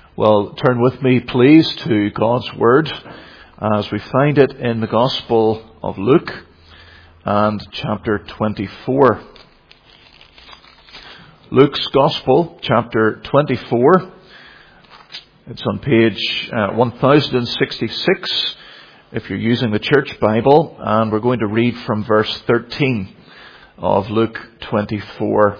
Well, turn with me, please, to God's Word as we find it in the Gospel of Luke and chapter 24. Luke's Gospel, chapter 24. It's on page 1066 if you're using the Church Bible, and we're going to read from verse 13 of Luke 24.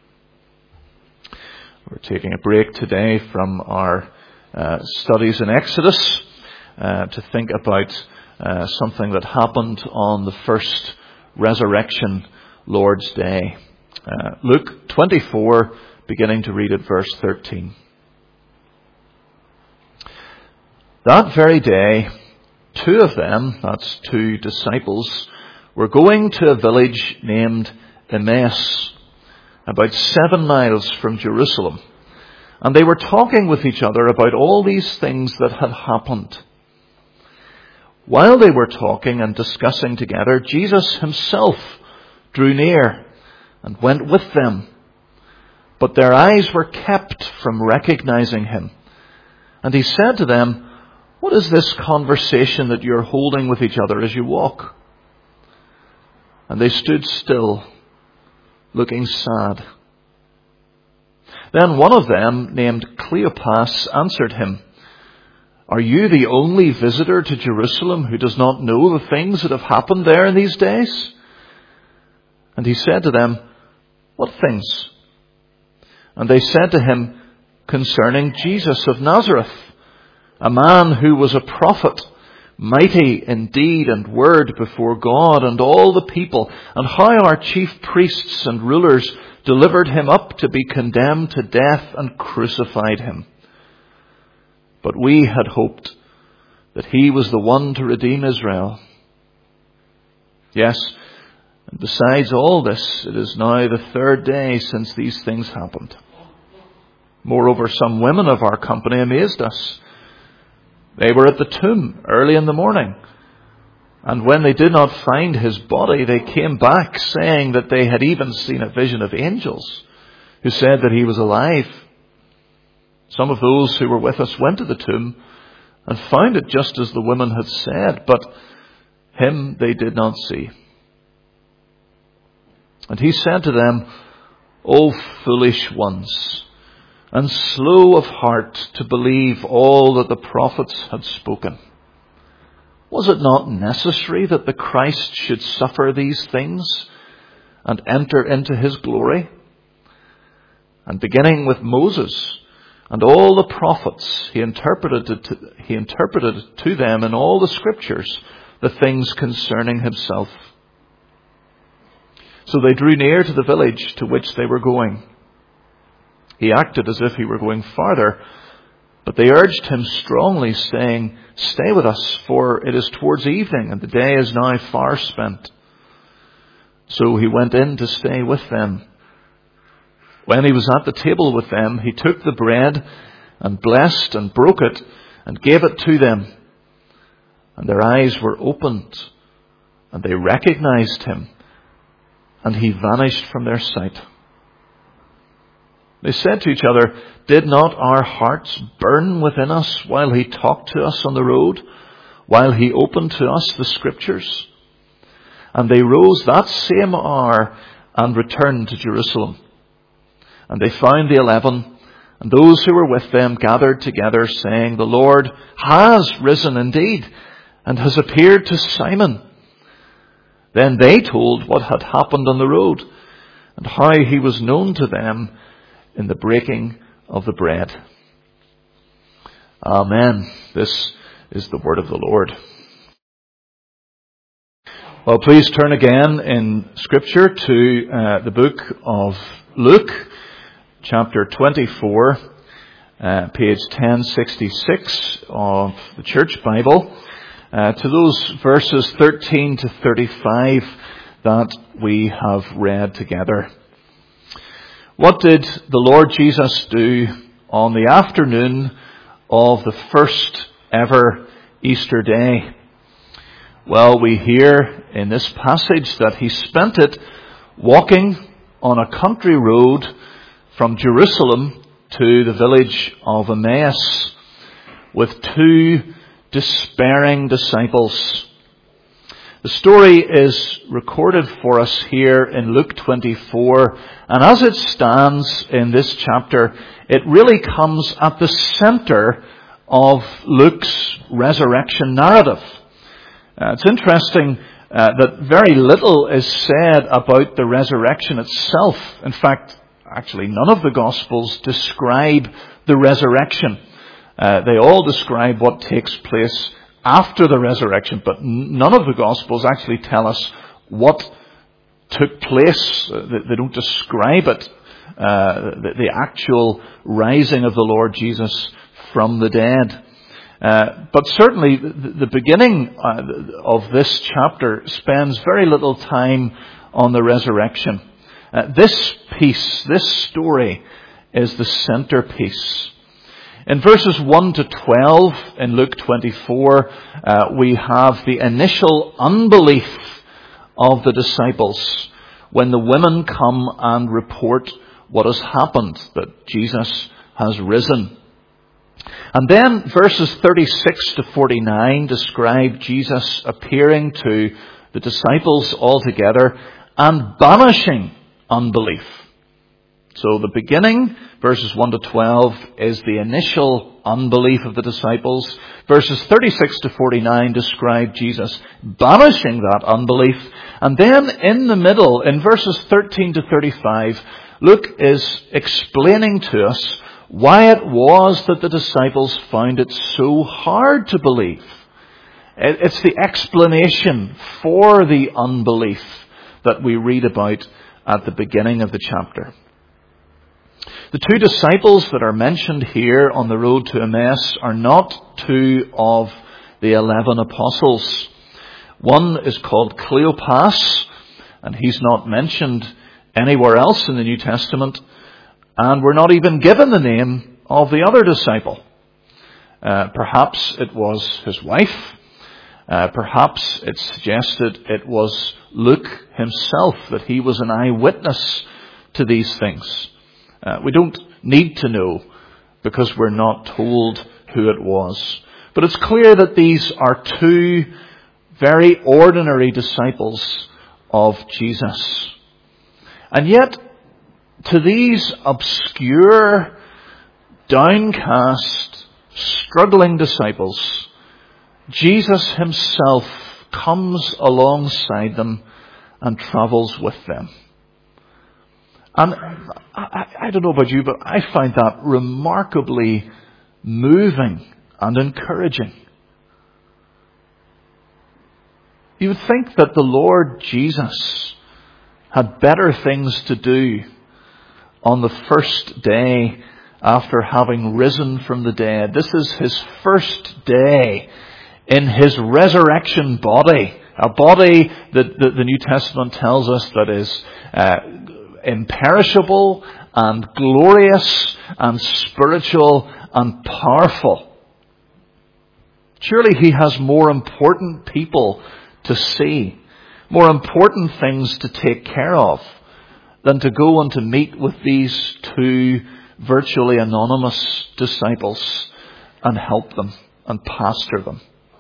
We're taking a break today from our studies in Exodus to think about something that happened on the first resurrection Lord's Day. Luke 24, beginning to read at verse 13. That very day, two of them, that's two disciples, were going to a village named Emmaus, about 7 miles from Jerusalem. And they were talking with each other about all these things that had happened. While they were talking and discussing together, Jesus himself drew near and went with them. But their eyes were kept from recognizing him. And he said to them, "What is this conversation that you're holding with each other as you walk?" And they stood still, looking sad. Then one of them, named Cleopas, answered him, "Are you the only visitor to Jerusalem who does not know the things that have happened there in these days?" And he said to them, "What things?" And they said to him, "Concerning Jesus of Nazareth, a man who was a prophet, mighty in deed and word before God and all the people, and how our chief priests and rulers delivered him up to be condemned to death and crucified him. But we had hoped that he was the one to redeem Israel. Yes, and besides all this, it is now the 3rd day since these things happened. Moreover, some women of our company amazed us. They were at the tomb early in the morning, and when they did not find his body, they came back saying that they had even seen a vision of angels who said that he was alive. Some of those who were with us went to the tomb and found it just as the women had said, but him they did not see." And he said to them, "O foolish ones, and slow of heart to believe all that the prophets had spoken. Was it not necessary that the Christ should suffer these things and enter into his glory? And beginning with Moses and all the prophets, he interpreted to them in all the scriptures the things concerning himself." So they drew near to the village to which they were going. He acted as if he were going farther, but they urged him strongly, saying, "Stay with us, for it is towards evening, and the day is now far spent." So he went in to stay with them. When he was at the table with them, he took the bread and blessed and broke it and gave it to them. And their eyes were opened, and they recognized him, and he vanished from their sight. They said to each other, "Did not our hearts burn within us while he talked to us on the road, while he opened to us the scriptures?" And they rose that same hour and returned to Jerusalem. And they found the 11, and those who were with them gathered together, saying, "The Lord has risen indeed, and has appeared to Simon." Then they told what had happened on the road, and how he was known to them in the breaking of the bread. Amen. This is the word of the Lord. Well, please turn again in Scripture to the book of Luke, chapter 24, page 1066 of the Church Bible, to those verses 13 to 35 that we have read together. What did the Lord Jesus do on the afternoon of the first ever Easter day? Well, we hear in this passage that he spent it walking on a country road from Jerusalem to the village of Emmaus with two despairing disciples. The story is recorded for us here in Luke 24, and as it stands in this chapter, it really comes at the center of Luke's resurrection narrative. It's interesting that very little is said about the resurrection itself. In fact, actually none of the Gospels describe the resurrection. They all describe what takes place after the resurrection, but none of the Gospels actually tell us what took place. They don't describe it, the actual rising of the Lord Jesus from the dead. But certainly the beginning of this chapter spends very little time on the resurrection. This piece, this story, is the centerpiece. In verses 1 to 12 in Luke 24, we have the initial unbelief of the disciples when the women come and report what has happened, that Jesus has risen. And then verses 36 to 49 describe Jesus appearing to the disciples altogether and banishing unbelief. So the beginning, verses 1 to 12, is the initial unbelief of the disciples. Verses 36 to 49 describe Jesus banishing that unbelief. And then in the middle, in verses 13 to 35, Luke is explaining to us why it was that the disciples found it so hard to believe. It's the explanation for the unbelief that we read about at the beginning of the chapter. The two disciples that are mentioned here on the road to Emmaus are not two of the 11 apostles. One is called Cleopas, and he's not mentioned anywhere else in the New Testament, and we're not even given the name of the other disciple. Perhaps it was his wife. Perhaps it's suggested it was Luke himself, that he was an eyewitness to these things. We don't need to know because we're not told who it was. But it's clear that these are two very ordinary disciples of Jesus. And yet, to these obscure, downcast, struggling disciples, Jesus himself comes alongside them and travels with them. And I don't know about you, but I find that remarkably moving and encouraging. You would think that the Lord Jesus had better things to do on the first day after having risen from the dead. This is his first day in his resurrection body, a body that the New Testament tells us that is imperishable and glorious and spiritual and powerful. Surely he has more important people to see, more important things to take care of than to go and to meet with these two virtually anonymous disciples and help them and pastor them.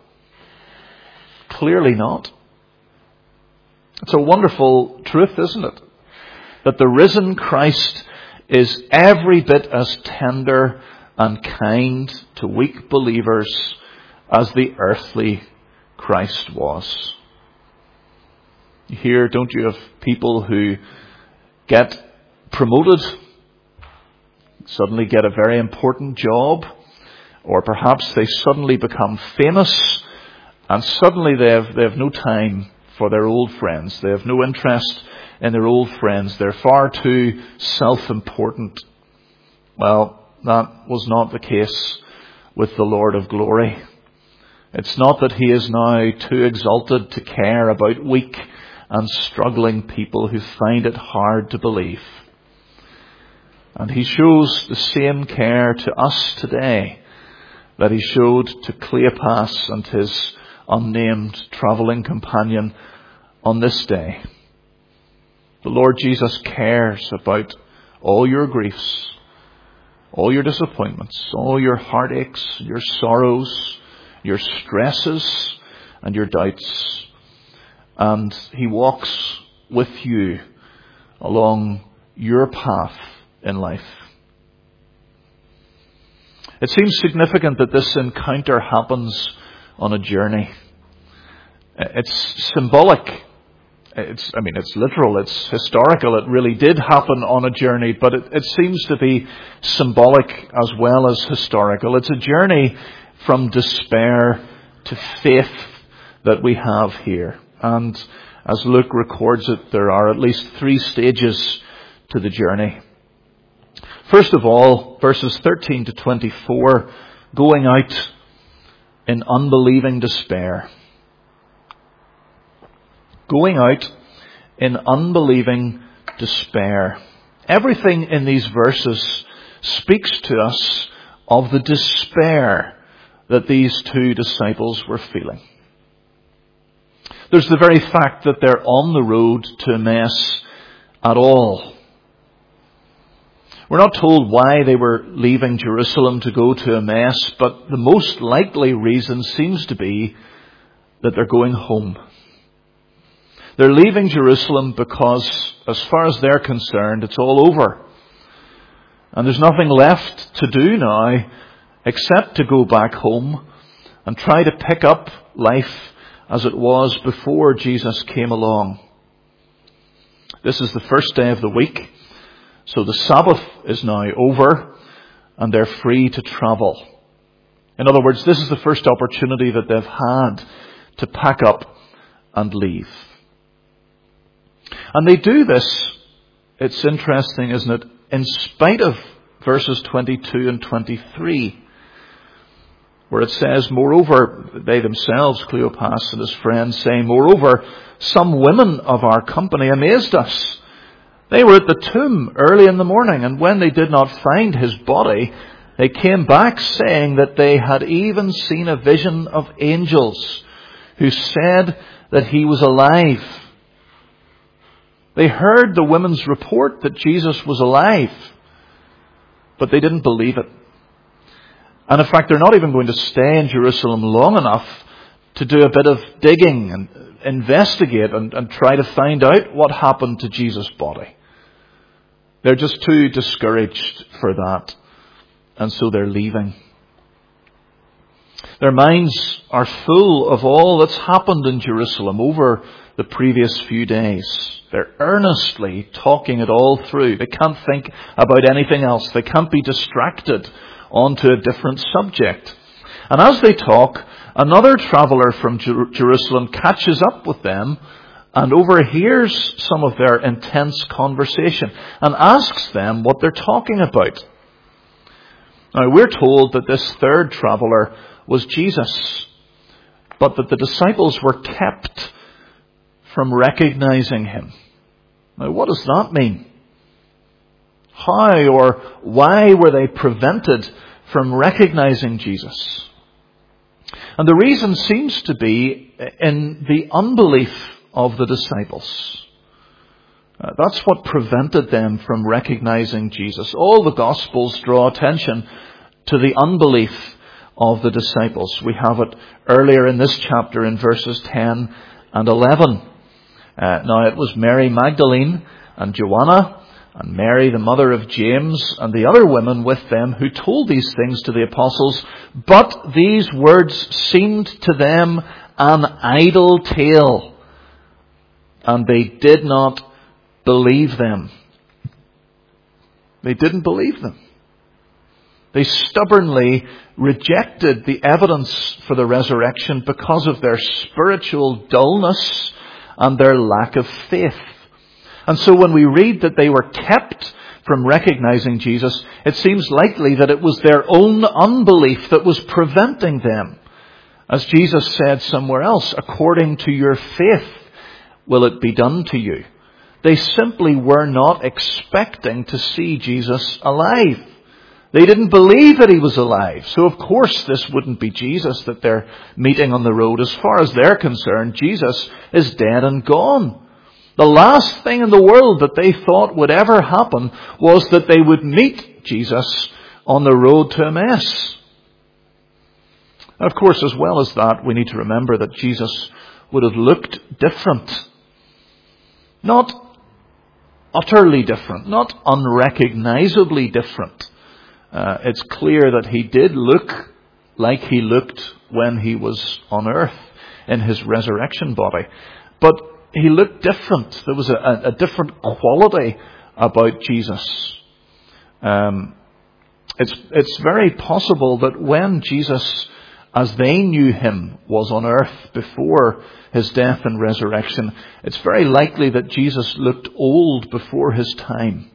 Clearly not. It's a wonderful truth, isn't it? That the risen Christ is every bit as tender and kind to weak believers as the earthly Christ was. You hear, don't you, of people who get promoted, suddenly get a very important job, or perhaps they suddenly become famous, and suddenly they have no time for their old friends. They have no interest in their old friends. They're far too self-important. Well, that was not the case with the Lord of glory. It's not that he is now too exalted to care about weak and struggling people who find it hard to believe. And he shows the same care to us today that he showed to Cleopas and his unnamed travelling companion on this day. The Lord Jesus cares about all your griefs all your disappointments, all your heartaches, your sorrows, your stresses, and your doubts. And He walks with you along your path in life. It seems significant that this encounter happens on a journey. It's symbolic. It's literal. It's historical. It really did happen on a journey, but it seems to be symbolic as well as historical. It's a journey from despair to faith that we have here. And as Luke records it, there are at least 3 stages to the journey. First of all, verses 13 to 24, going out in unbelieving despair. Going out in unbelieving despair. Everything in these verses speaks to us of the despair that these 2 disciples were feeling. There's the very fact that they're on the road to Emmaus at all. We're not told why they were leaving Jerusalem to go to Emmaus, but the most likely reason seems to be that they're going home. They're leaving Jerusalem because, as far as they're concerned, it's all over. And there's nothing left to do now except to go back home and try to pick up life as it was before Jesus came along. This is the first day of the week, so the Sabbath is now over and they're free to travel. In other words, this is the first opportunity that they've had to pack up and leave. And they do this, it's interesting, isn't it, in spite of verses 22 and 23, where it says, moreover, they themselves, Cleopas and his friends, say, moreover, some women of our company amazed us. They were at the tomb early in the morning, and when they did not find his body, they came back saying that they had even seen a vision of angels who said that he was alive. They heard the women's report that Jesus was alive, but they didn't believe it. And in fact, they're not even going to stay in Jerusalem long enough to do a bit of digging and investigate and try to find out what happened to Jesus' body. They're just too discouraged for that. And so they're leaving. Their minds are full of all that's happened in Jerusalem over the previous few days. They're earnestly talking it all through. They can't think about anything else. They can't be distracted onto a different subject. And as they talk, another traveller from Jerusalem catches up with them and overhears some of their intense conversation and asks them what they're talking about. Now, we're told that this third traveller was Jesus, but that the disciples were kept from recognizing him. Now, what does that mean? How or why were they prevented from recognizing Jesus? And the reason seems to be in the unbelief of the disciples. That's what prevented them from recognizing Jesus. All the Gospels draw attention to the unbelief of the disciples. We have it earlier in this chapter in verses 10 and 11. Now it was Mary Magdalene and Joanna and Mary, the mother of James, and the other women with them who told these things to the apostles. But these words seemed to them an idle tale, and they did not believe them. They didn't believe them. They stubbornly rejected the evidence for the resurrection because of their spiritual dullness and their lack of faith. And so when we read that they were kept from recognizing Jesus, it seems likely that it was their own unbelief that was preventing them. As Jesus said somewhere else, according to your faith will it be done to you. They simply were not expecting to see Jesus alive. They didn't believe that he was alive. So of course this wouldn't be Jesus that they're meeting on the road. As far as they're concerned, Jesus is dead and gone. The last thing in the world that they thought would ever happen was that they would meet Jesus on the road to Emmaus. Of course, as well as that, we need to remember that Jesus would have looked different. Not utterly different, not unrecognizably different. It's clear that he did look like he looked when he was on earth in his resurrection body. But he looked different. There was a different quality about Jesus. It's very possible that when Jesus, as they knew him, was on earth before his death and resurrection, it's very likely that Jesus looked old before his time.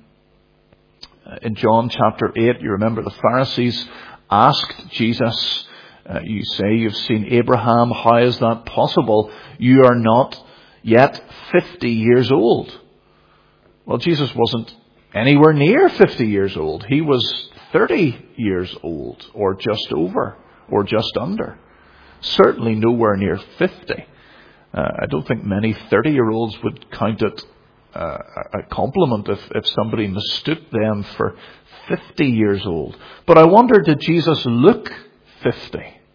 In John chapter 8, you remember the Pharisees asked Jesus, you say you've seen Abraham, how is that possible? You are not yet 50 years old. Well, Jesus wasn't anywhere near 50 years old. He was 30 years old, or just over, or just under. Certainly nowhere near 50. I don't think many 30-year-olds would count it a compliment if somebody mistook them for 50 years old. But I wonder, did Jesus look 50?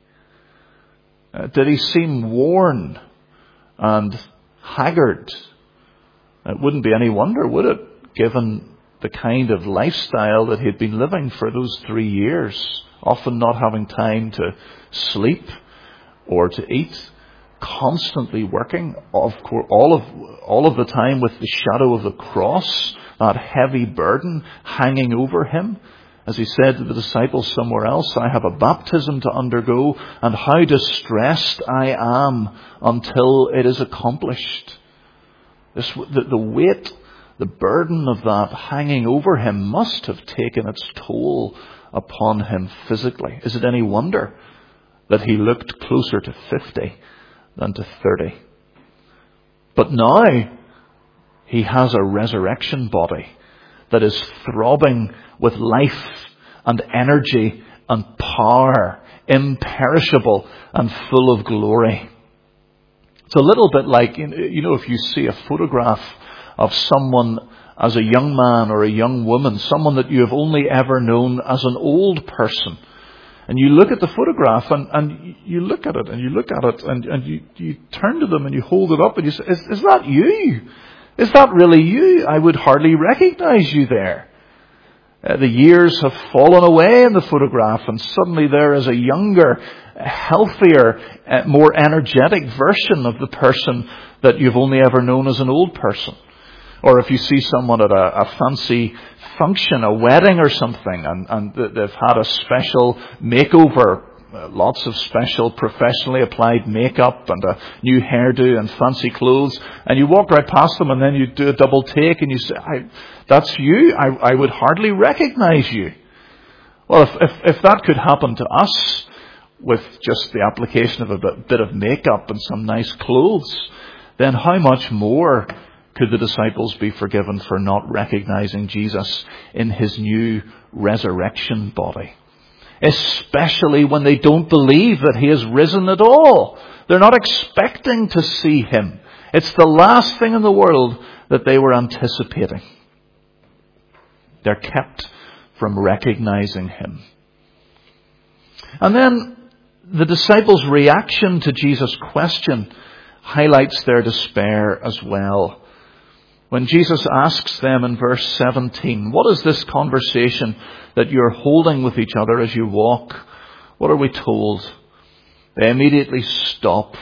Did he seem worn and haggard? It wouldn't be any wonder, would it, given the kind of lifestyle that he'd been living for those 3 years, often not having time to sleep or to eat, constantly working, of course, all of the time with the shadow of the cross, that heavy burden hanging over him. As he said to the disciples somewhere else, I have a baptism to undergo, and how distressed I am until it is accomplished. The weight, the burden of that hanging over him must have taken its toll upon him physically. Is it any wonder that he looked closer to 50 than to 30? But now he has a resurrection body that is throbbing with life and energy and power, imperishable and full of glory. It's a little bit like, if you see a photograph of someone as a young man or a young woman, someone that you have only ever known as an old person, and you look at the photograph and you look at it and you look at it and you turn to them and you hold it up and you say, is that you? Is that really you? I would hardly recognize you there. The years have fallen away in the photograph, and suddenly there is a younger, healthier, more energetic version of the person that you've only ever known as an old person. Or if you see someone at a fancy function, a wedding or something, and they've had a special makeover, lots of special professionally applied makeup and a new hairdo and fancy clothes, and you walk right past them and then you do a double take and you say, that's you? I would hardly recognize you. Well, if that could happen to us with just the application of a bit of makeup and some nice clothes, then how much more could the disciples be forgiven for not recognizing Jesus in his new resurrection body? Especially when they don't believe that he has risen at all. They're not expecting to see him. It's the last thing in the world that they were anticipating. They're kept from recognizing him. And then the disciples' reaction to Jesus' question highlights their despair as well. When Jesus asks them in verse 17, what is this conversation that you're holding with each other as you walk? What are we told? They immediately stop.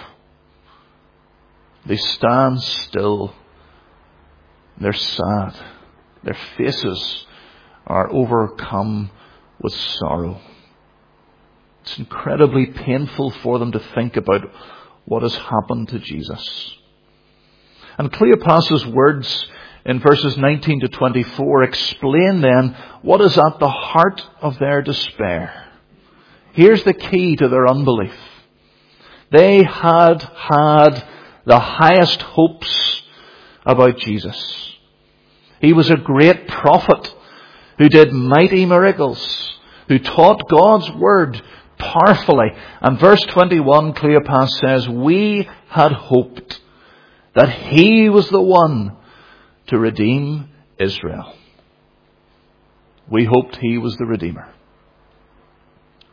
They stand still. They're sad. Their faces are overcome with sorrow. It's incredibly painful for them to think about what has happened to Jesus. And Cleopas' words in verses 19 to 24 explain then what is at the heart of their despair. Here's the key to their unbelief. They had the highest hopes about Jesus. He was a great prophet who did mighty miracles, who taught God's word powerfully. And verse 21, Cleopas says, we had hoped that he was the one to redeem Israel. We hoped he was the Redeemer.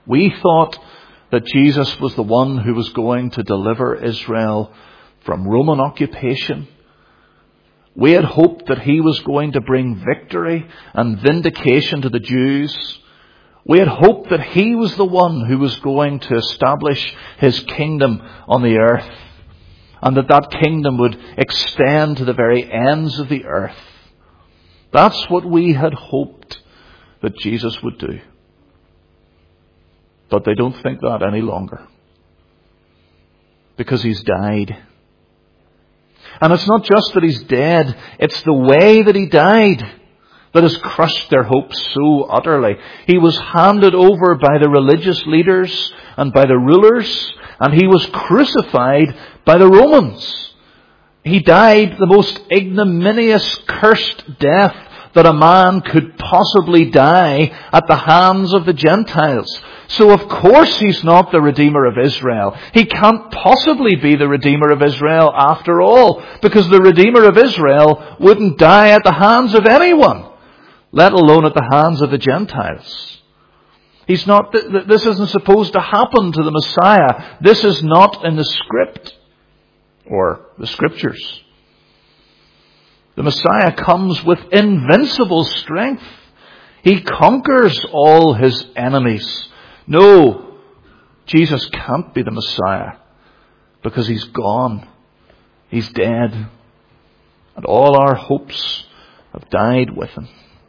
We thought that Jesus was the one who was going to deliver Israel from Roman occupation. We had hoped that he was going to bring victory and vindication to the Jews. We had hoped that he was the one who was going to establish his kingdom on the earth, and that kingdom would extend to the very ends of the earth. That's what we had hoped that Jesus would do. But they don't think that any longer, because he's died. And it's not just that he's dead, it's the way that he died that has crushed their hopes so utterly. He was handed over by the religious leaders and by the rulers, and he was crucified by the Romans. He died the most ignominious, cursed death that a man could possibly die at the hands of the Gentiles. So of course he's not the Redeemer of Israel. He can't possibly be the Redeemer of Israel after all, because the Redeemer of Israel wouldn't die at the hands of anyone, let alone at the hands of the Gentiles. He's not. This isn't supposed to happen to the Messiah. This is not in the script or the scriptures. The Messiah comes with invincible strength. He conquers all his enemies. No, Jesus can't be the Messiah because he's gone. He's dead. And all our hopes have died with him.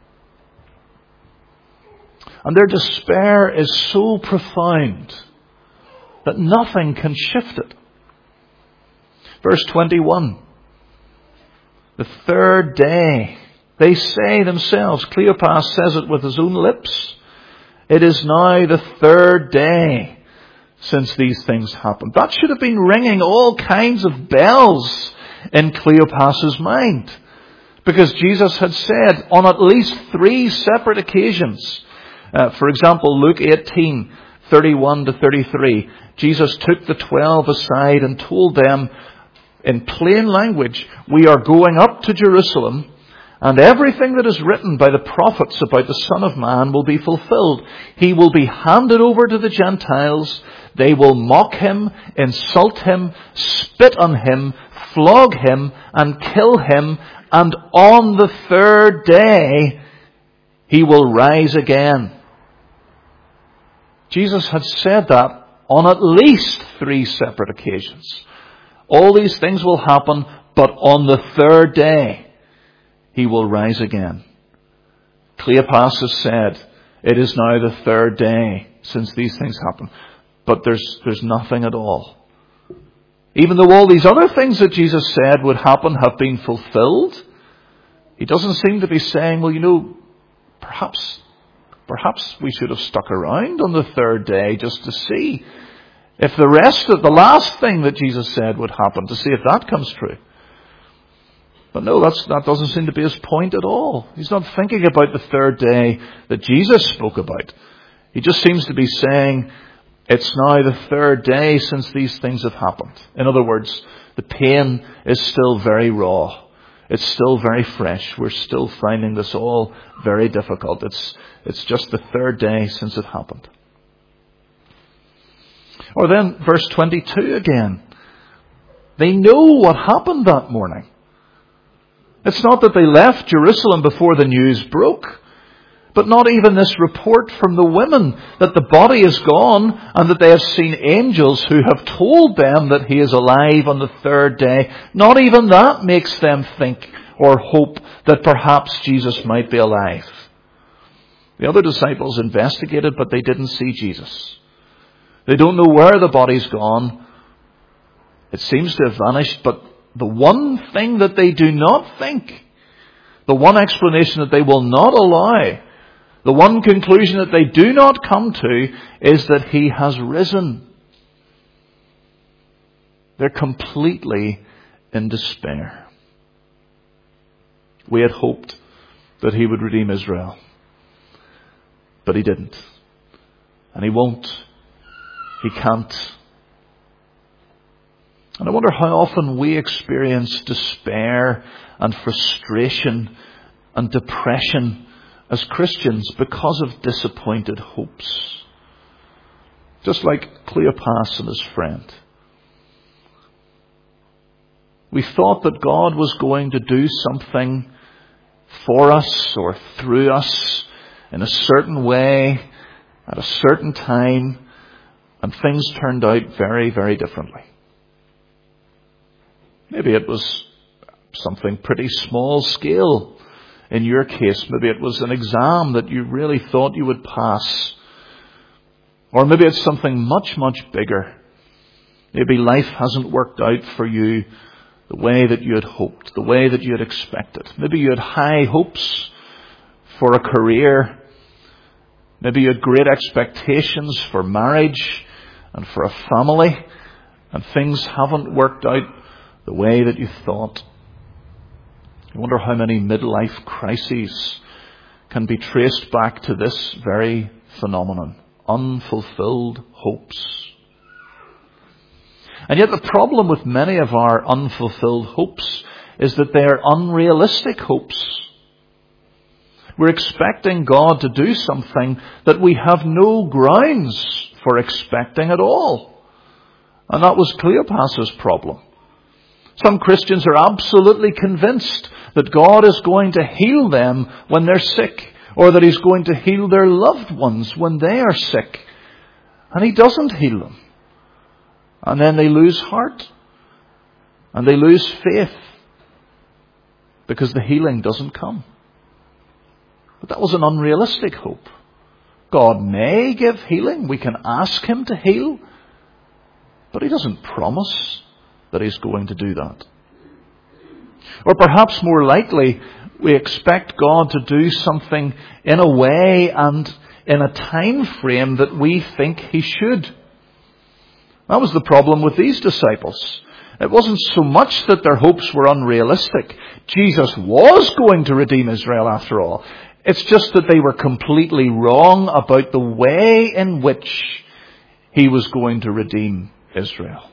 And their despair is so profound that nothing can shift it. Verse 21. The third day, they say themselves, Cleopas says it with his own lips, it is now the third day since these things happened. That should have been ringing all kinds of bells in Cleopas's mind. Because Jesus had said on at least 3 separate occasions, for example, Luke 18, 31 to 33, Jesus took the 12 aside and told them in plain language, we are going up to Jerusalem, and everything that is written by the prophets about the Son of Man will be fulfilled. He will be handed over to the Gentiles. They will mock him, insult him, spit on him, flog him, and kill him. And on the third day, he will rise again. Jesus had said that on at least 3 separate occasions. All these things will happen, but on the third day, he will rise again. Cleopas has said, it is now the third day since these things happened. But there's nothing at all. Even though all these other things that Jesus said would happen have been fulfilled, he doesn't seem to be saying, well, perhaps we should have stuck around on the third day just to see if the last thing that Jesus said would happen, to see if that comes true. But no, that doesn't seem to be his point at all. He's not thinking about the third day that Jesus spoke about. He just seems to be saying, it's now the third day since these things have happened. In other words, the pain is still very raw. It's still very fresh. We're still finding this all very difficult. It's just the third day since it happened. Or then verse 22 again. They know what happened that morning. It's not that they left Jerusalem before the news broke, but not even this report from the women that the body is gone and that they have seen angels who have told them that he is alive on the third day. Not even that makes them think or hope that perhaps Jesus might be alive. The other disciples investigated, but they didn't see Jesus. They don't know where the body's gone. It seems to have vanished, but the one thing that they do not think, the one explanation that they will not allow, the one conclusion that they do not come to is that he has risen. They're completely in despair. We had hoped that he would redeem Israel, but he didn't. And he won't. He can't. And I wonder how often we experience despair and frustration and depression as Christians because of disappointed hopes. Just like Cleopas and his friend. We thought that God was going to do something for us or through us in a certain way at a certain time, and things turned out very, very differently. Maybe it was something pretty small scale in your case. Maybe it was an exam that you really thought you would pass. Or maybe it's something much, much bigger. Maybe life hasn't worked out for you the way that you had hoped, the way that you had expected. Maybe you had high hopes for a career. Maybe you had great expectations for marriage and for a family, and things haven't worked out the way that you thought. I wonder how many midlife crises can be traced back to this very phenomenon. Unfulfilled hopes. And yet the problem with many of our unfulfilled hopes is that they are unrealistic hopes. We're expecting God to do something that we have no grounds for expecting at all. And that was Cleopas's problem. Some Christians are absolutely convinced that God is going to heal them when they're sick, or that He's going to heal their loved ones when they are sick. And He doesn't heal them. And then they lose heart. And they lose faith. Because the healing doesn't come. But that was an unrealistic hope. God may give healing. We can ask Him to heal. But He doesn't promise that He's going to do that. Or perhaps more likely, we expect God to do something in a way and in a time frame that we think He should. That was the problem with these disciples. It wasn't so much that their hopes were unrealistic. Jesus was going to redeem Israel after all. It's just that they were completely wrong about the way in which He was going to redeem Israel.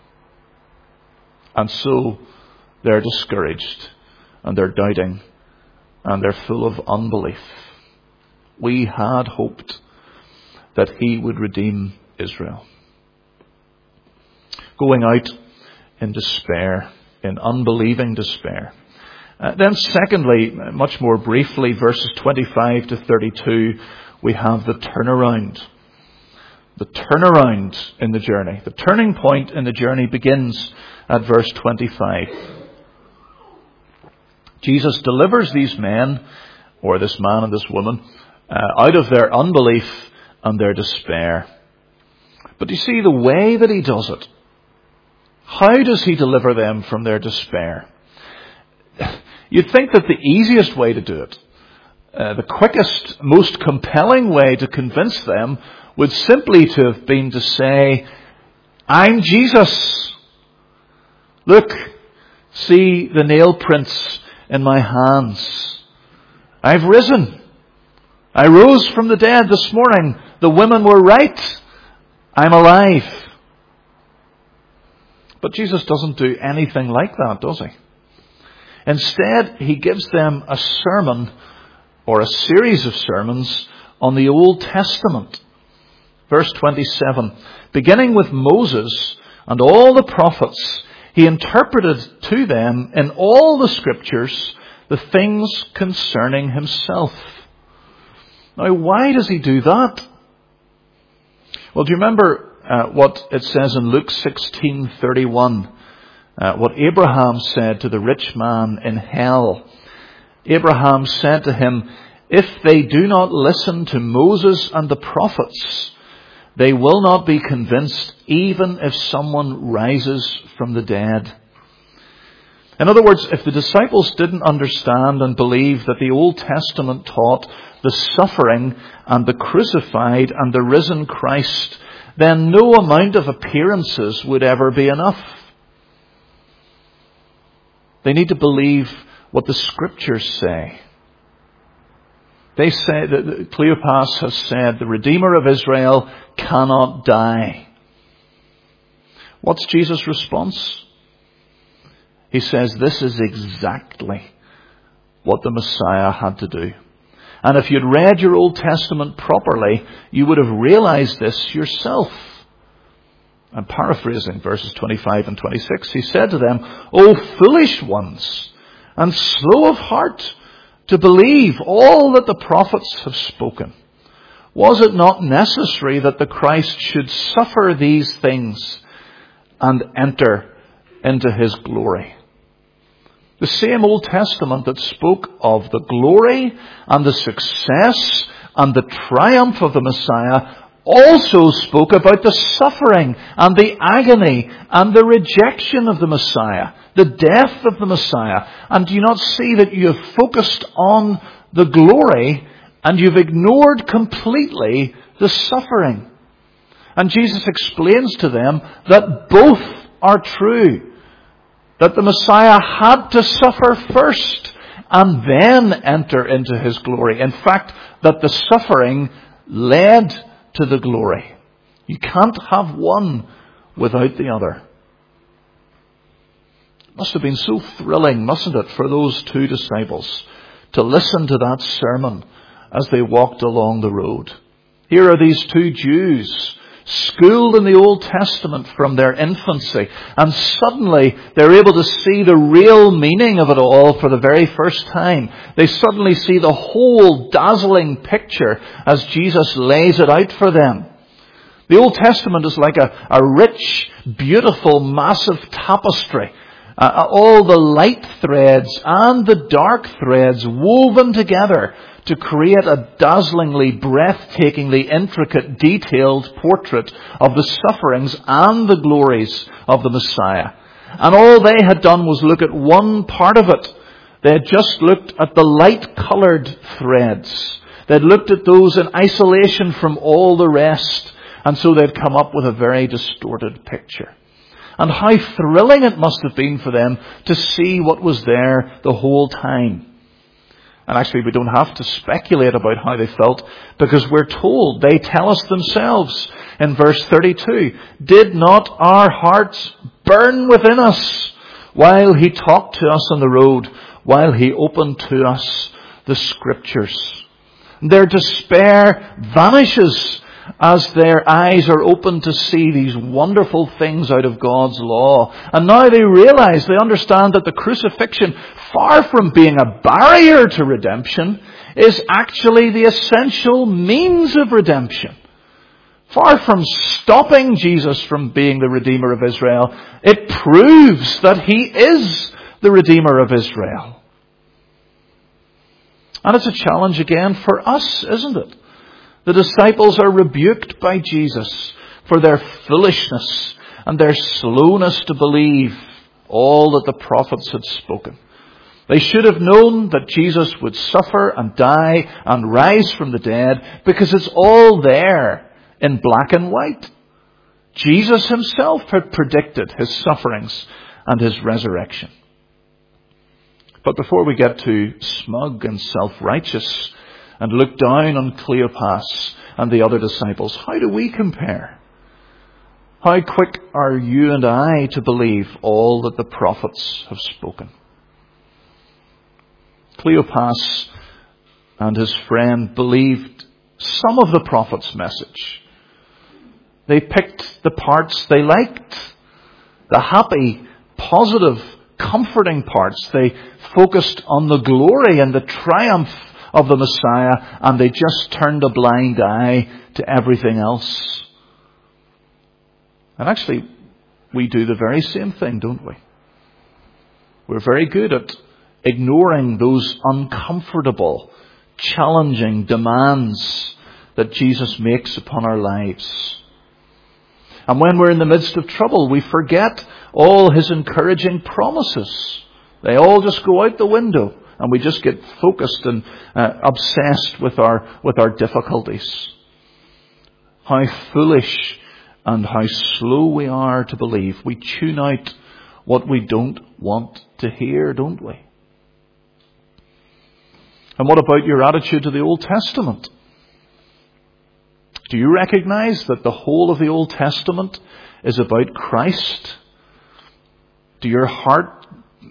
And so they're discouraged and they're doubting and they're full of unbelief. We had hoped that He would redeem Israel. Going out in despair, in unbelieving despair. Then secondly, much more briefly, verses 25 to 32, we have the turnaround. The turnaround in the journey. The turning point in the journey begins at verse 25. Jesus delivers these men, or this man and this woman, out of their unbelief and their despair. But you see the way that He does it. How does He deliver them from their despair? You'd think that the easiest way to do it, the quickest, most compelling way to convince them would simply to have been to say, I'm Jesus. Look, see the nail prints in my hands. I've risen. I rose from the dead this morning. The women were right. I'm alive. But Jesus doesn't do anything like that, does He? Instead, He gives them a sermon, or a series of sermons, on the Old Testament. Verse 27, beginning with Moses and all the prophets, He interpreted to them in all the Scriptures the things concerning Himself. Now, why does He do that? Well, do you remember what it says in Luke 16:31? What Abraham said to the rich man in hell. Abraham said to him, if they do not listen to Moses and the prophets, they will not be convinced even if someone rises from the dead. In other words, if the disciples didn't understand and believe that the Old Testament taught the suffering and the crucified and the risen Christ, then no amount of appearances would ever be enough. They need to believe what the Scriptures say. They say that Cleopas has said the Redeemer of Israel cannot die. What's Jesus' response? He says this is exactly what the Messiah had to do. And if you'd read your Old Testament properly, you would have realized this yourself. I'm paraphrasing verses 25 and 26. He said to them, "O foolish ones, and slow of heart to believe all that the prophets have spoken. Was it not necessary that the Christ should suffer these things and enter into his glory?" The same Old Testament that spoke of the glory and the success and the triumph of the Messiah also spoke about the suffering and the agony and the rejection of the Messiah, the death of the Messiah. And do you not see that you have focused on the glory and you've ignored completely the suffering? And Jesus explains to them that both are true. That the Messiah had to suffer first and then enter into his glory. In fact, that the suffering led to the glory. You can't have one without the other. It must have been so thrilling, mustn't it, for those two disciples to listen to that sermon as they walked along the road. Here are these two Jews, schooled in the Old Testament from their infancy, and suddenly they're able to see the real meaning of it all for the very first time. They suddenly see the whole dazzling picture as Jesus lays it out for them. The Old Testament is like a rich, beautiful, massive tapestry. All the light threads and the dark threads woven together to create a dazzlingly, breathtakingly intricate, detailed portrait of the sufferings and the glories of the Messiah. And all they had done was look at one part of it. They had just looked at the light-coloured threads. They'd looked at those in isolation from all the rest. And so they'd come up with a very distorted picture. And how thrilling it must have been for them to see what was there the whole time. And actually, we don't have to speculate about how they felt, because we're told, they tell us themselves in verse 32, "Did not our hearts burn within us while he talked to us on the road, while he opened to us the Scriptures?" Their despair vanishes as their eyes are opened to see these wonderful things out of God's law. And now they realize, they understand that the crucifixion, far from being a barrier to redemption, is actually the essential means of redemption. Far from stopping Jesus from being the Redeemer of Israel, it proves that he is the Redeemer of Israel. And it's a challenge again for us, isn't it? The disciples are rebuked by Jesus for their foolishness and their slowness to believe all that the prophets had spoken. They should have known that Jesus would suffer and die and rise from the dead, because it's all there in black and white. Jesus himself had predicted his sufferings and his resurrection. But before we get too smug and self-righteous and look down on Cleopas and the other disciples, how do we compare? How quick are you and I to believe all that the prophets have spoken? Cleopas and his friend believed some of the prophet's message. They picked the parts they liked, the happy, positive, comforting parts. They focused on the glory and the triumph of the Messiah, and they just turned a blind eye to everything else. And actually, we do the very same thing, don't we? We're very good at ignoring those uncomfortable, challenging demands that Jesus makes upon our lives. And when we're in the midst of trouble, we forget all his encouraging promises. They all just go out the window, and we just get focused and obsessed with our difficulties. How foolish and how slow we are to believe. We tune out what we don't want to hear, don't we? And what about your attitude to the Old Testament? Do you recognize that the whole of the Old Testament is about Christ? Does your heart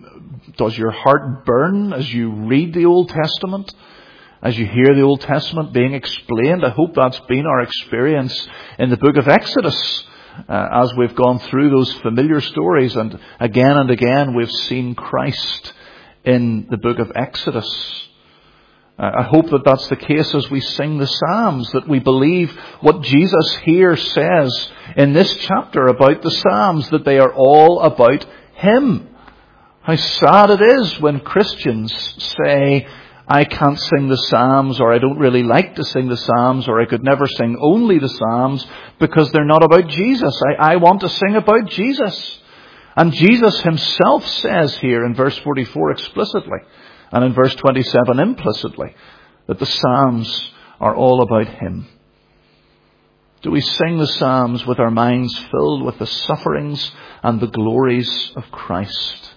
burn as you read the Old Testament? As you hear the Old Testament being explained? I hope that's been our experience in the book of Exodus. as we've gone through those familiar stories, and again we've seen Christ in the book of Exodus. I hope that that's the case as we sing the Psalms, that we believe what Jesus here says in this chapter about the Psalms, that they are all about Him. How sad it is when Christians say, I can't sing the Psalms, or I don't really like to sing the Psalms, or I could never sing only the Psalms, because they're not about Jesus. I want to sing about Jesus. And Jesus Himself says here in verse 44 explicitly, and in verse 27 implicitly, that the Psalms are all about Him. Do we sing the Psalms with our minds filled with the sufferings and the glories of Christ?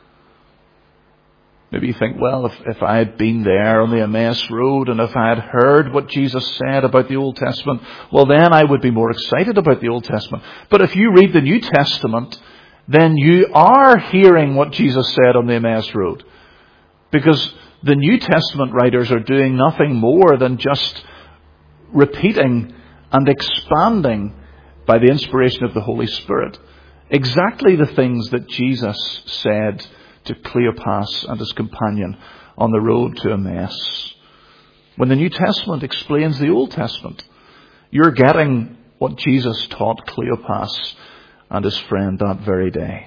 Maybe you think, well, if I had been there on the Emmaus Road, and if I had heard what Jesus said about the Old Testament, well, then I would be more excited about the Old Testament. But if you read the New Testament, then you are hearing what Jesus said on the Emmaus Road. Because the New Testament writers are doing nothing more than just repeating and expanding, by the inspiration of the Holy Spirit, exactly the things that Jesus said to Cleopas and his companion on the road to Emmaus. When the New Testament explains the Old Testament, you're getting what Jesus taught Cleopas and his friend that very day.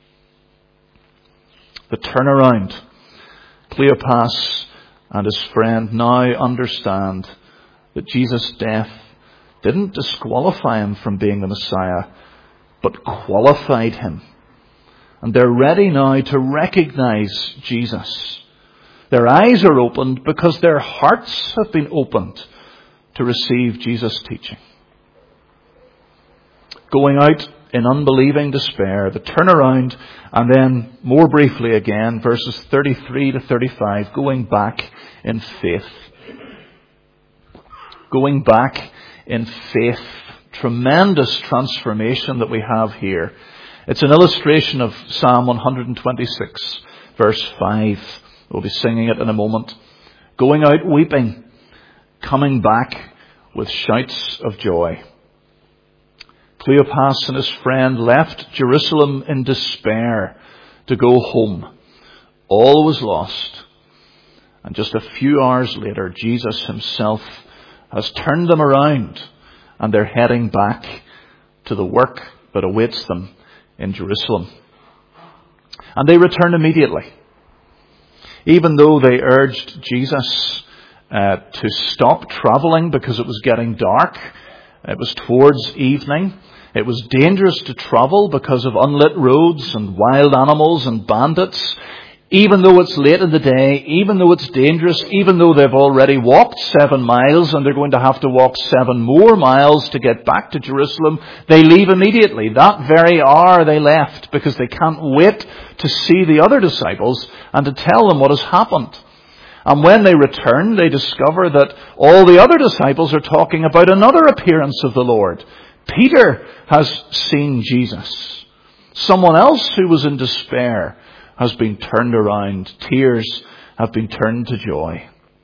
The turnaround. Cleopas and his friend now understand that Jesus' death didn't disqualify him from being the Messiah, but qualified him. And they're ready now to recognize Jesus. Their eyes are opened because their hearts have been opened to receive Jesus' teaching. Going out in unbelieving despair, the turnaround, and then more briefly again, verses 33 to 35, going back in faith. Going back in faith. Tremendous transformation that we have here. It's an illustration of Psalm 126, verse 5. We'll be singing it in a moment. Going out weeping, coming back with shouts of joy. Cleopas and his friend left Jerusalem in despair to go home. All was lost. And just a few hours later, Jesus Himself has turned them around, and they're heading back to the work that awaits them in Jerusalem. And they return immediately. Even though they urged Jesus to stop traveling because it was getting dark, it was towards evening. It was dangerous to travel because of unlit roads and wild animals and bandits. Even though it's late in the day, even though it's dangerous, even though they've already walked 7 miles and they're going to have to walk 7 more miles to get back to Jerusalem, they leave immediately. That very hour they left because they can't wait to see the other disciples and to tell them what has happened. And when they return, they discover that all the other disciples are talking about another appearance of the Lord. Peter has seen Jesus. Someone else who was in despair has been turned around. Tears have been turned to joy.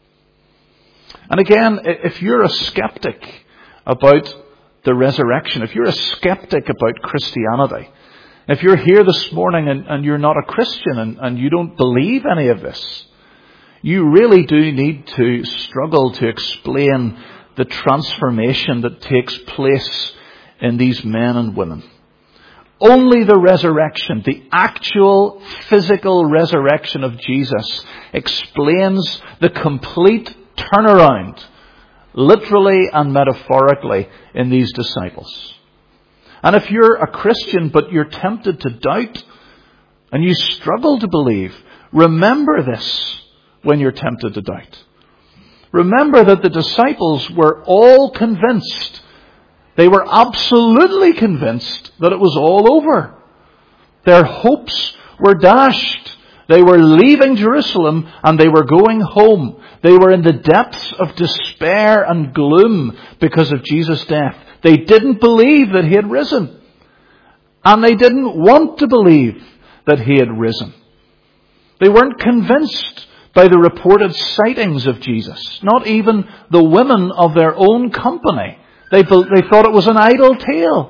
And again, if you're a skeptic about the resurrection, if you're a skeptic about Christianity, if you're here this morning and you're not a Christian and you don't believe any of this, you really do need to struggle to explain the transformation that takes place in these men and women. Only the resurrection, the actual physical resurrection of Jesus, explains the complete turnaround, literally and metaphorically, in these disciples. And if you're a Christian but you're tempted to doubt and you struggle to believe, remember this when you're tempted to doubt. Remember that the disciples were all convinced. They were absolutely convinced that it was all over. Their hopes were dashed. They were leaving Jerusalem and they were going home. They were in the depths of despair and gloom because of Jesus' death. They didn't believe that He had risen. And they didn't want to believe that He had risen. They weren't convinced by the reported sightings of Jesus. Not even the women of their own company. They thought it was an idle tale.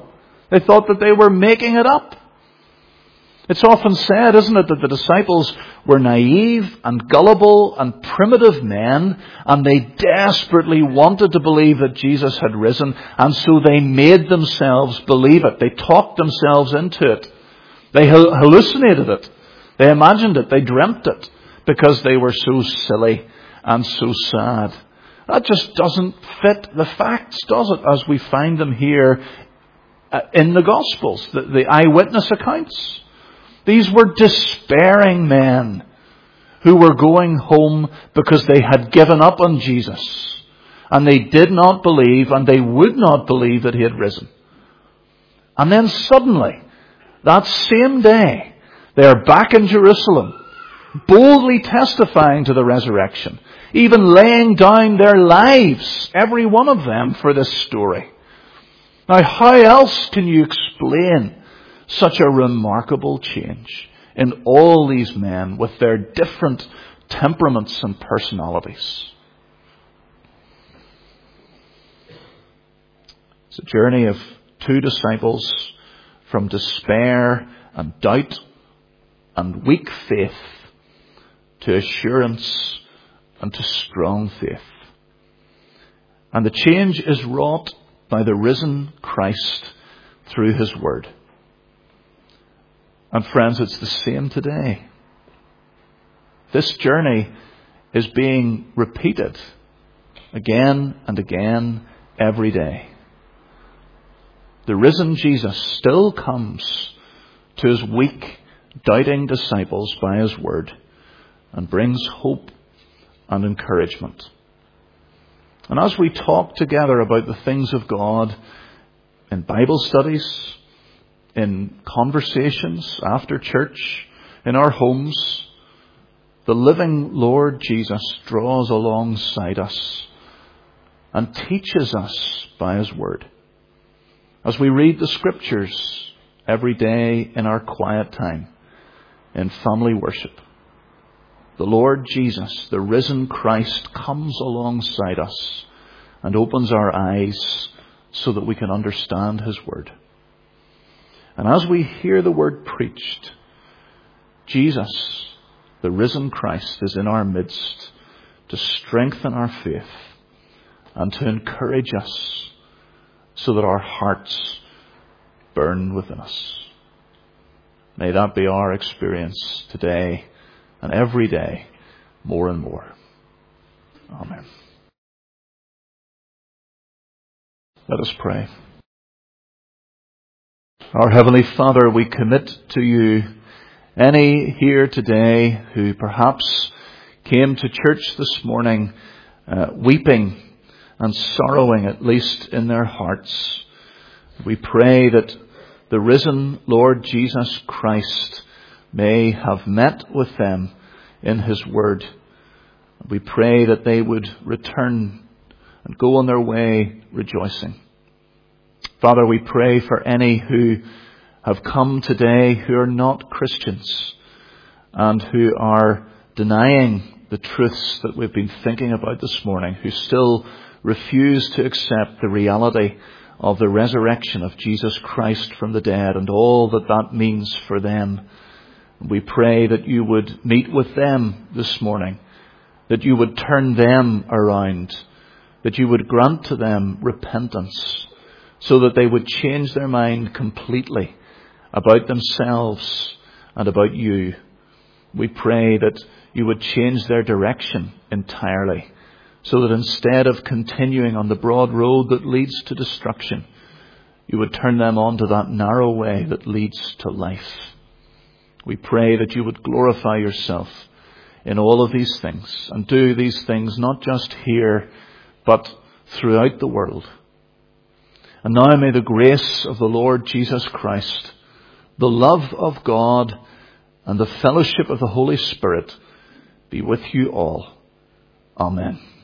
They thought that they were making it up. It's often said, isn't it, that the disciples were naive and gullible and primitive men, and they desperately wanted to believe that Jesus had risen, and so they made themselves believe it. They talked themselves into it. They hallucinated it. They imagined it. They dreamt it, because they were so silly and so sad. That just doesn't fit the facts, does it, as we find them here in the Gospels, the eyewitness accounts. These were despairing men who were going home because they had given up on Jesus. And they did not believe, and they would not believe that he had risen. And then suddenly, that same day, they are back in Jerusalem, boldly testifying to the resurrection, even laying down their lives, every one of them, for this story. Now, how else can you explain such a remarkable change in all these men with their different temperaments and personalities? It's a journey of two disciples from despair and doubt and weak faith to assurance and to strong faith. And the change is wrought by the risen Christ through his word. And friends, it's the same today. This journey is being repeated again and again every day. The risen Jesus still comes to his weak, doubting disciples by his word and brings hope and encouragement. And as we talk together about the things of God in Bible studies, in conversations after church, in our homes, the living Lord Jesus draws alongside us and teaches us by his word. As we read the scriptures every day in our quiet time, in family worship, the Lord Jesus, the risen Christ, comes alongside us and opens our eyes so that we can understand his word. And as we hear the word preached, Jesus, the risen Christ, is in our midst to strengthen our faith and to encourage us so that our hearts burn within us. May that be our experience today and every day, more and more. Amen. Let us pray. Our Heavenly Father, we commit to you any here today who perhaps came to church this morning weeping and sorrowing, at least in their hearts. We pray that the risen Lord Jesus Christ may have met with them in his word. We pray that they would return and go on their way rejoicing. Father, we pray for any who have come today who are not Christians and who are denying the truths that we've been thinking about this morning, who still refuse to accept the reality of the resurrection of Jesus Christ from the dead and all that that means for them. We pray that you would meet with them this morning, that you would turn them around, that you would grant to them repentance, so that they would change their mind completely about themselves and about you. We pray that you would change their direction entirely, so that instead of continuing on the broad road that leads to destruction, you would turn them onto that narrow way that leads to life. We pray that you would glorify yourself in all of these things and do these things not just here, but throughout the world. And now may the grace of the Lord Jesus Christ, the love of God, and the fellowship of the Holy Spirit be with you all. Amen.